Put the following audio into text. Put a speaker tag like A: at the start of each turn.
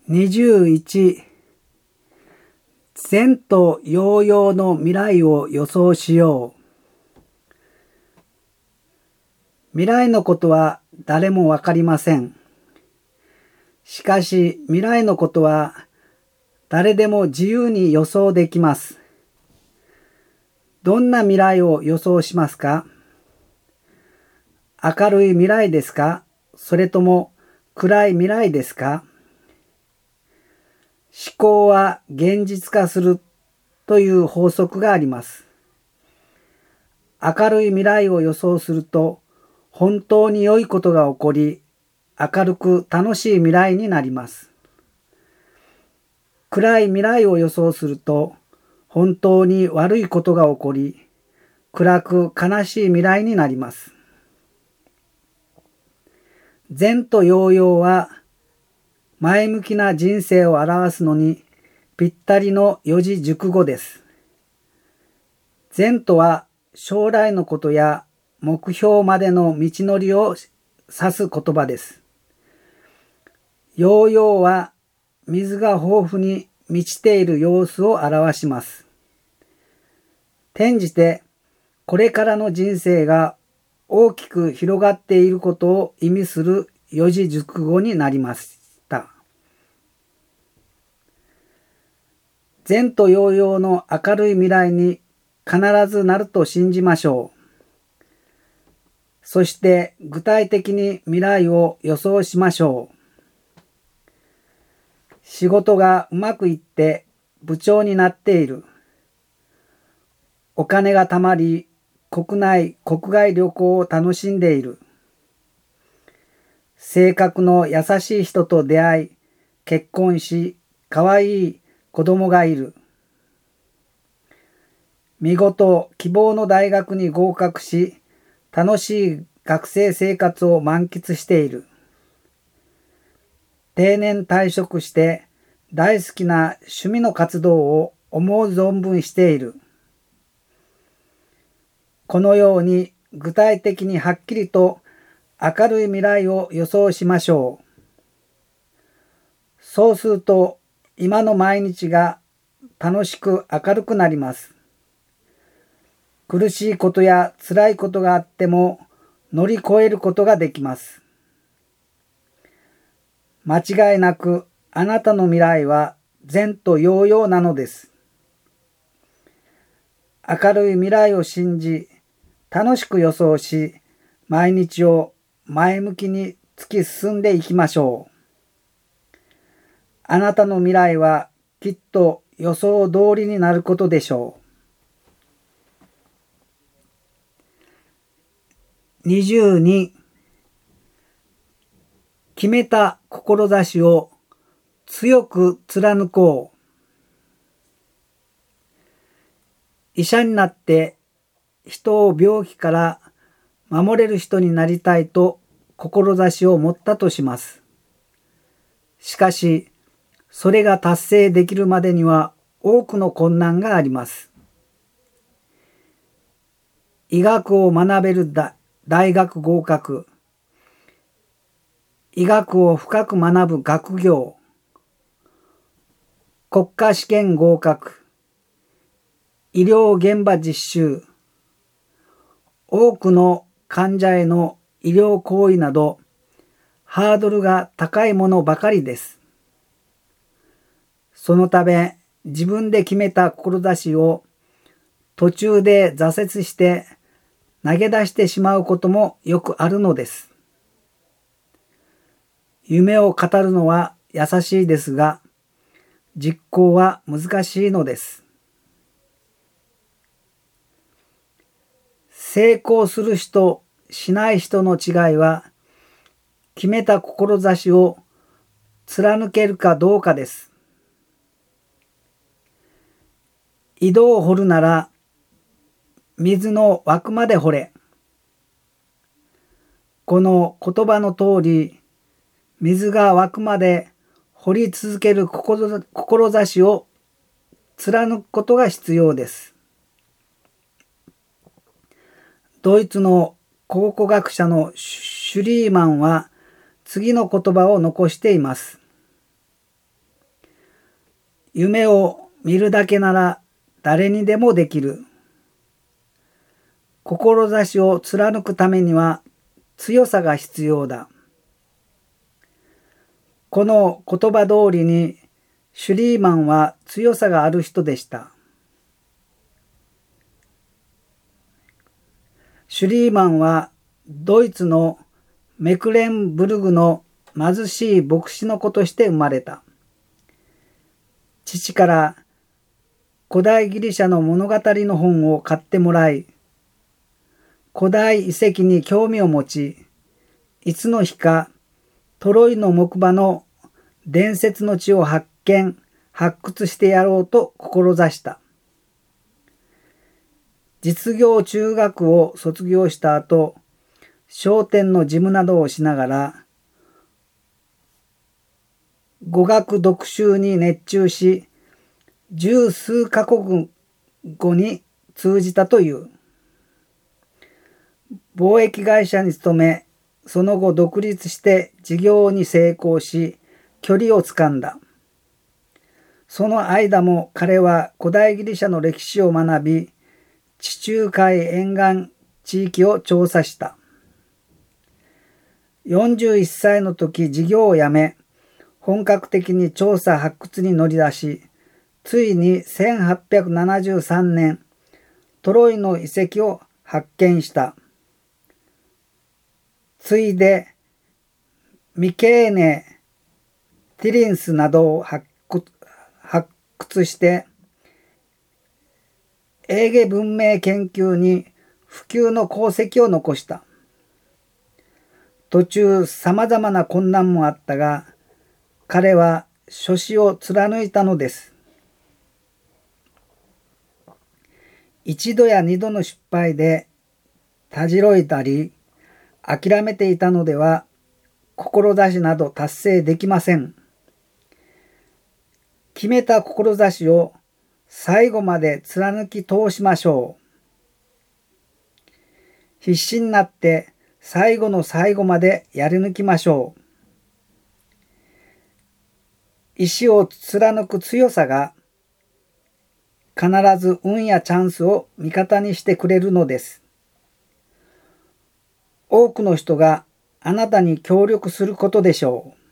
A: 21、前途洋々の未来を予想しよう。未来のことは誰もわかりません。しかし未来のことは誰でも自由に予想できます。どんな未来を予想しますか？明るい未来ですか？それとも暗い未来ですか？思考は現実化するという法則があります。明るい未来を予想すると本当に良いことが起こり、明るく楽しい未来になります。暗い未来を予想すると本当に悪いことが起こり、暗く悲しい未来になります。前途洋々は前向きな人生を表すのにぴったりの四字熟語です。前途は将来のことや目標までの道のりを指す言葉です。洋々は水が豊富に満ちている様子を表します。転じてこれからの人生が大きく広がっていることを意味する四字熟語になりました。前途洋々の明るい未来に必ずなると信じましょう。そして具体的に未来を予想しましょう。仕事がうまくいって部長になっている。お金が貯まり国内・国外旅行を楽しんでいる。性格の優しい人と出会い結婚しかわいい子供がいる。見事希望の大学に合格し楽しい学生生活を満喫している。定年退職して大好きな趣味の活動を思う存分している。このように具体的にはっきりと明るい未来を予想しましょう。そうすると今の毎日が楽しく明るくなります。苦しいことや辛いことがあっても乗り越えることができます。間違いなくあなたの未来は前途洋々なのです。明るい未来を信じ、楽しく予想し、毎日を前向きに突き進んでいきましょう。あなたの未来はきっと予想通りになることでしょう。22、決めた志を強く貫こう。医者になって人を病気から守れる人になりたいと志を持ったとします。しかし、それが達成できるまでには多くの困難があります。医学を学べる大学合格、医学を深く学ぶ学業、国家試験合格、医療現場実習、多くの患者への医療行為などハードルが高いものばかりです。そのため自分で決めた志を途中で挫折して投げ出してしまうこともよくあるのです。夢を語るのは優しいですが、実行は難しいのです。成功する人、しない人の違いは、決めた志を貫けるかどうかです。井戸を掘るなら、水の湧くまで掘れ。この言葉の通り、水が湧くまで掘り続ける志を貫くことが必要です。ドイツの考古学者のシュリーマンは次の言葉を残しています。 夢を見るだけなら誰にでもできる。志を貫くためには強さが必要だ。この言葉通りにシュリーマンは強さがある人でした。シュリーマンはドイツのメクレンブルグの貧しい牧師の子として生まれた。父から古代ギリシャの物語の本を買ってもらい、古代遺跡に興味を持ち、いつの日かトロイの木馬の伝説の地を発掘してやろうと志した。実業中学を卒業した後、商店の事務などをしながら、語学読習に熱中し、十数カ国語に通じたという。貿易会社に勤め、その後独立して事業に成功し、距離をつかんだ。その間も彼は古代ギリシャの歴史を学び、地中海沿岸地域を調査した。41歳の時事業を辞め、本格的に調査発掘に乗り出し、ついに1873年、トロイの遺跡を発見した。ついで、ミケーネ、ティリンスなどを発掘して、エーゲ文明研究に普及の功績を残した。途中様々な困難もあったが、彼は初志を貫いたのです。一度や二度の失敗でたじろいだり、諦めていたのでは、志など達成できません。決めた志を最後まで貫き通しましょう。必死になって最後の最後までやり抜きましょう。意志を貫く強さが必ず運やチャンスを味方にしてくれるのです。多くの人があなたに協力することでしょう。